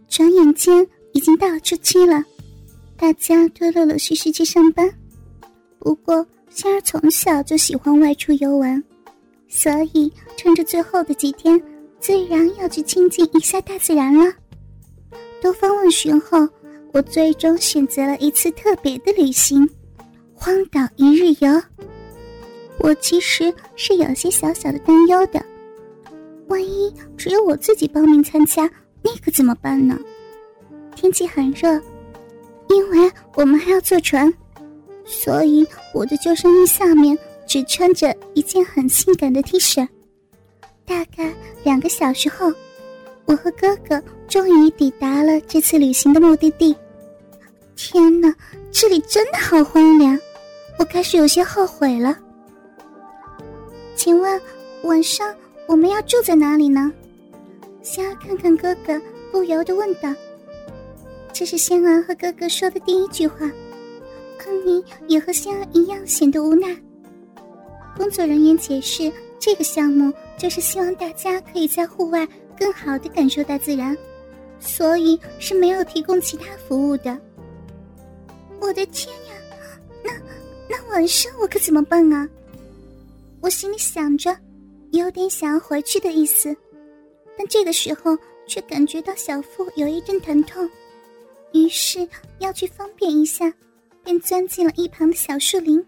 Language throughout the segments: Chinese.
转眼间已经到了初七了，大家都陆陆续续去上班。不过仙儿从小就喜欢外出游玩，所以趁着最后的几天，自然要去亲近一下大自然了。多方问询后，我最终选择了一次特别的旅行——荒岛一日游。我其实是有些小小的担忧的，万一只有我自己报名参加，那可怎么办呢？天气很热，因为我们还要坐船，所以我的救生衣下面只穿着一件很性感的 T 恤。大概2个小时后，我和哥哥终于抵达了这次旅行的目的地。天哪，这里真的好荒凉，我开始有些后悔了。请问晚上我们要住在哪里呢？仙儿看看哥哥，不由地问道。这是仙儿和哥哥说的第一句话，康妮也和仙儿一样显得无奈。工作人员解释，这个项目就是希望大家可以在户外更好地感受大自然，所以是没有提供其他服务的。我的天呀，那晚上我可怎么办啊？我心里想着，有点想要回去的意思，但这个时候却感觉到小腹有一阵疼痛，于是要去方便一下，便钻进了一旁的小树林。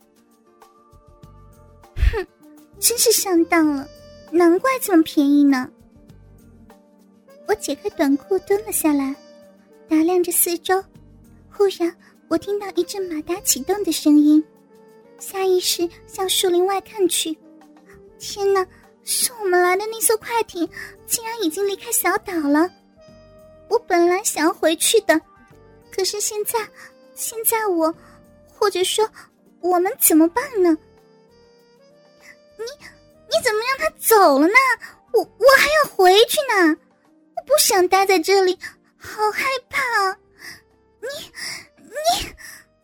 哼，真是上当了，难怪这么便宜呢。我解开短裤蹲了下来，打量着四周，忽然我听到一阵马达启动的声音，下意识向树林外看去。天哪，是我们来的那艘快艇竟然已经离开小岛了。我本来想要回去的，可是现在我，或者说我们怎么办呢？你怎么让他走了呢？我还要回去呢，我不想待在这里，好害怕啊！你，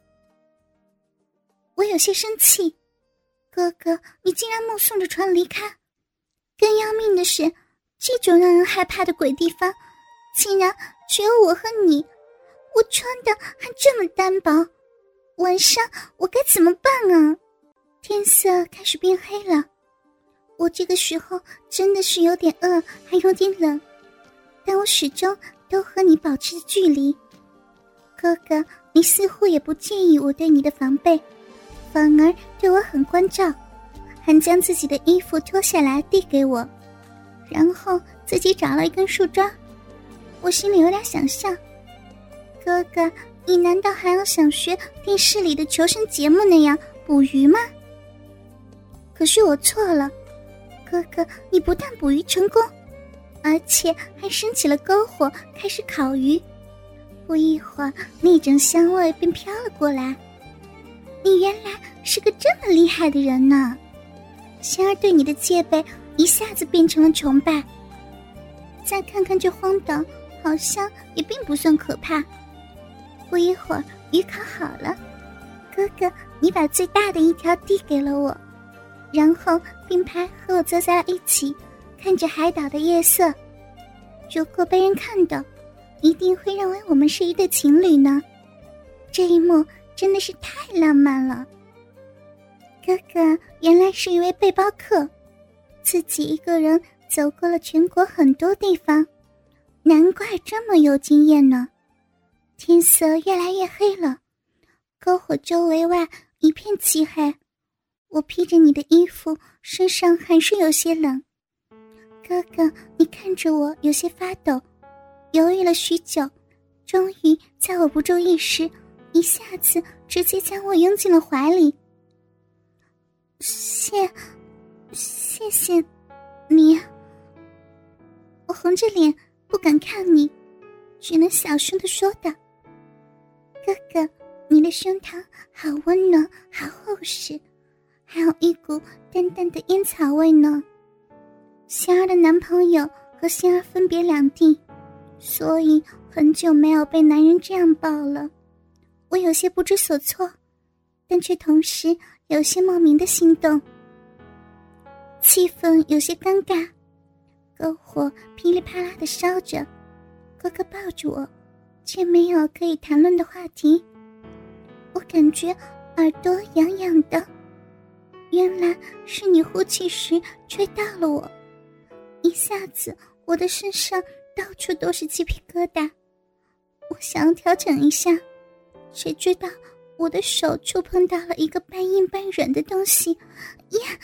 我有些生气。哥哥，你竟然目送着船离开！更要命的是，这种让人害怕的鬼地方，竟然只有我和你。我穿的还这么单薄，晚上我该怎么办啊？天色开始变黑了，我这个时候真的是有点饿，还有点冷，但我始终都和你保持着距离。哥哥，你似乎也不介意我对你的防备，反而对我很关照，还将自己的衣服脱下来递给我，然后自己找了一根树桩。我心里有点想笑，哥哥，你难道还要想学电视里的求生节目那样捕鱼吗？可是我错了，哥哥，你不但捕鱼成功，而且还升起了篝火，开始烤鱼。不一会儿，那种香味便飘了过来。你原来是个这么厉害的人呢！仙儿对你的戒备一下子变成了崇拜。再看看这荒岛，好像也并不算可怕。不一会儿，鱼烤好了，哥哥，你把最大的一条递给了我，然后并排和我坐在了一起，看着海岛的夜色。如果被人看到，一定会认为我们是一对情侣呢。这一幕真的是太浪漫了。哥哥原来是一位背包客，自己一个人走过了全国很多地方，难怪这么有经验呢。天色越来越黑了，篝火周围外一片漆黑，我披着你的衣服，身上还是有些冷。哥哥，你看着我有些发抖，犹豫了许久，终于在我不注意时，一下子直接将我拥进了怀里。谢谢你。我红着脸不敢看你，只能小声地说道：哥哥，你的胸膛好温暖，好厚实，还有一股淡淡的烟草味呢。仙儿的男朋友和仙儿分别两地，所以很久没有被男人这样抱了。我有些不知所措，但却同时有些莫名的心动。气氛有些尴尬，篝火噼里啪啦地烧着， 哥哥抱着我，却没有可以谈论的话题。我感觉耳朵痒痒的，原来是你呼气时吹到了我，一下子我的身上到处都是鸡皮疙瘩。我想要调整一下，谁知道我的手触碰到了一个半硬半软的东西呀，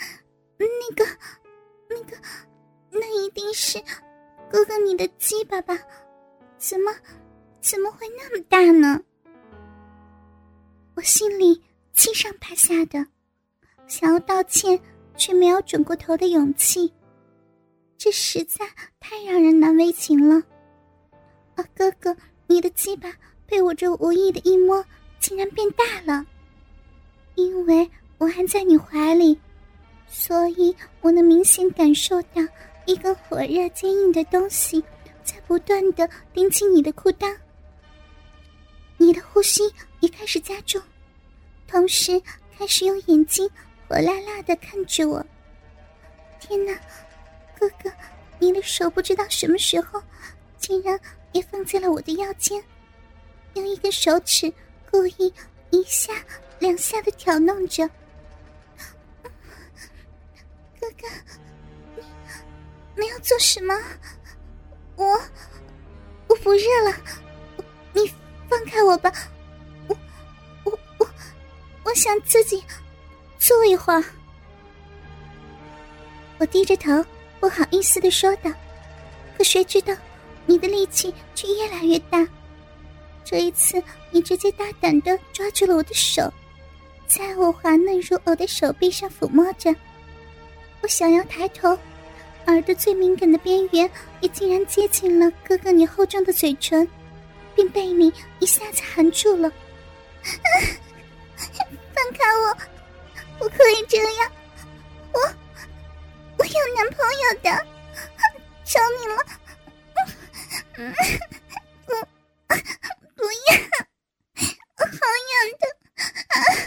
那一定是哥哥你的鸡巴吧？怎么会那么大呢？我心里七上八下的，想要道歉却没有转过头的勇气，这实在太让人难为情了。啊，哥哥，你的鸡巴被我这无意的一摸竟然变大了。因为我还在你怀里，所以我能明显感受到一根火热坚硬的东西在不断地顶起你的裤裆。你的呼吸也开始加重，同时开始用眼睛火辣辣地看着我。天哪，哥哥，你的手不知道什么时候竟然也放在了我的腰间，用一根手指故意一下两下地挑弄着。哥哥，你要做什么？我不热了，你放开我吧，我想自己坐一会儿。我低着头不好意思地说道，可谁知道你的力气却越来越大。这一次你直接大胆地抓住了我的手，在我滑嫩如藕的手臂上抚摸着。我想要抬头，耳朵最敏感的边缘也竟然接近了哥哥你厚重的嘴唇，并被你一下子含住了。放开我，不可以这样，我有男朋友的，求你了。不要，好痒的。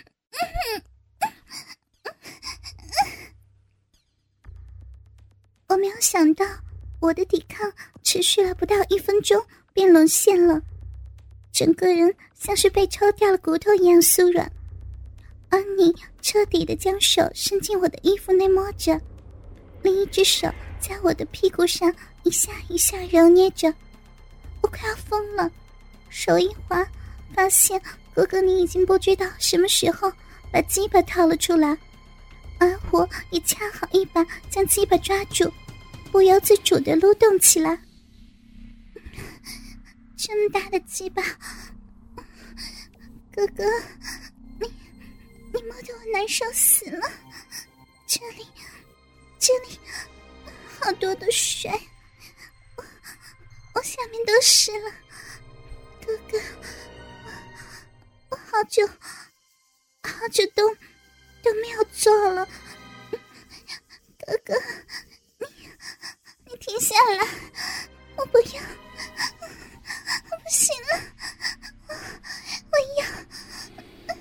我没有想到我的抵抗持续了不到1分钟便沦陷了，整个人像是被抽掉了骨头一样酥软，而你彻底地将手伸进我的衣服内摸着，另一只手在我的屁股上一下一下揉捏着。我快要疯了，手一滑，发现哥哥你已经不知道什么时候把鸡巴掏了出来，而我也恰好一把将鸡巴抓住，不由自主地撸动起来。这么大的鸡巴，哥哥，你摸得我难受死了，这里好多的水，我下面都湿了。哥哥，我好久都没有做了。哥哥，你停下来，我不要，不行了，我要。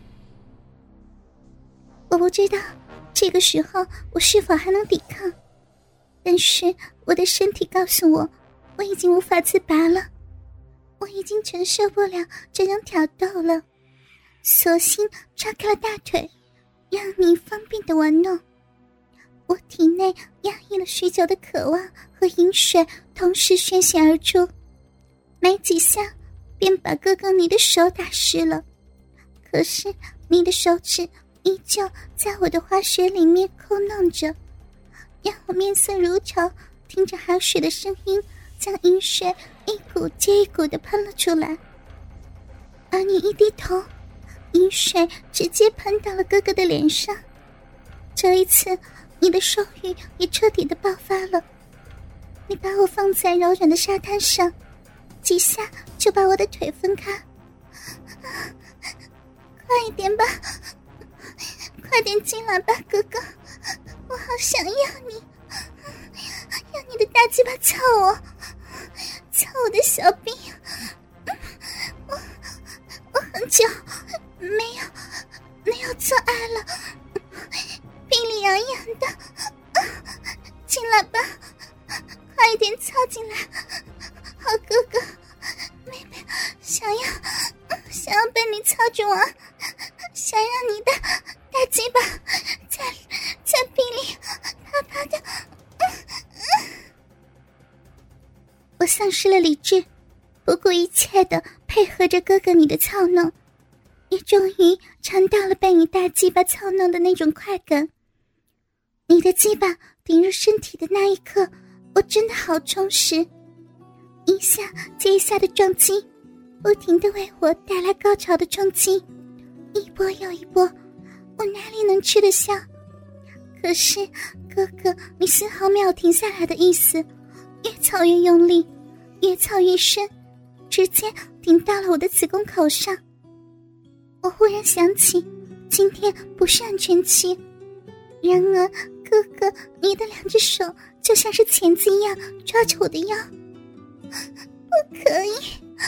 我不知道这个时候我是否还能抵抗，但是我的身体告诉我，我已经无法自拔了，我已经承受不了这种挑逗了，索性叉开了大腿，让你方便的玩弄。我体内压抑了许久的渴望和饮水同时宣泄而出，没几下便把哥哥你的手打湿了，可是你的手指依旧在我的花穴里面抠弄着，让我面色如潮，听着海水的声音将饮水一股接一股地喷了出来。而你一低头，饮水直接喷到了哥哥的脸上，这一次你的兽欲也彻底的爆发了，你把我放在柔软的沙滩上，几下就把我的腿分开。快一点吧，快点进来吧，哥哥，我好想要你，让你的大鸡巴操我的小臂。我很久没有做爱了，臂里痒痒的，进来吧，快一点操进来，好哥住我，想让你的大鸡巴在壁里啪啪的。我丧失了理智，不顾一切的配合着哥哥你的操弄，也终于尝到了被你大鸡巴操弄的那种快感。你的鸡巴顶入身体的那一刻，我真的好充实，一下接一下的撞击，不停地为我带来高潮的冲击，一波又一波，我哪里能吃得消？可是哥哥你丝毫没有停下来的意思，越操越用力，越操越深，直接顶到了我的子宫口上。我忽然想起今天不是安全期，然而哥哥你的两只手就像是钳子一样抓着我的腰。不可以，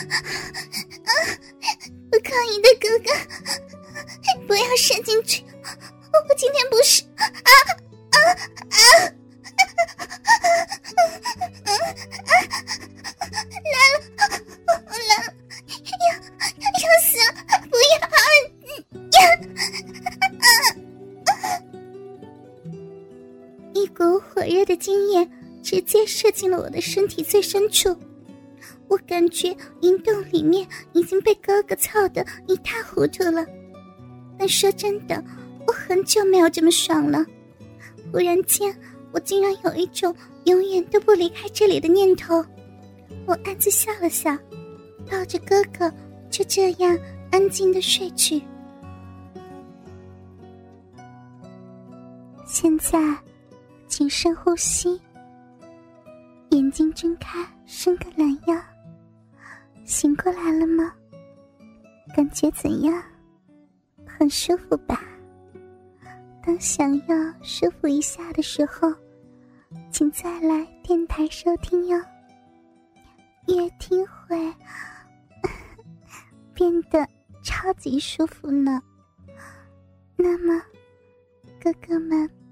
不可以的，哥哥，不要射进去，我今天不是来了，要死了，不要！一股火热的精液直接射进了我的身体最深处，我感觉阴洞里面已经被哥哥操得一塌糊涂了。但说真的，我很久没有这么爽了。忽然间，我竟然有一种永远都不离开这里的念头。我暗自笑了笑，抱着哥哥就这样安静地睡去。现在请深呼吸，眼睛睁开，伸个懒腰。醒过来了吗？感觉怎样？很舒服吧？当想要舒服一下的时候，请再来电台收听哟，越听会变得超级舒服呢。那么哥哥们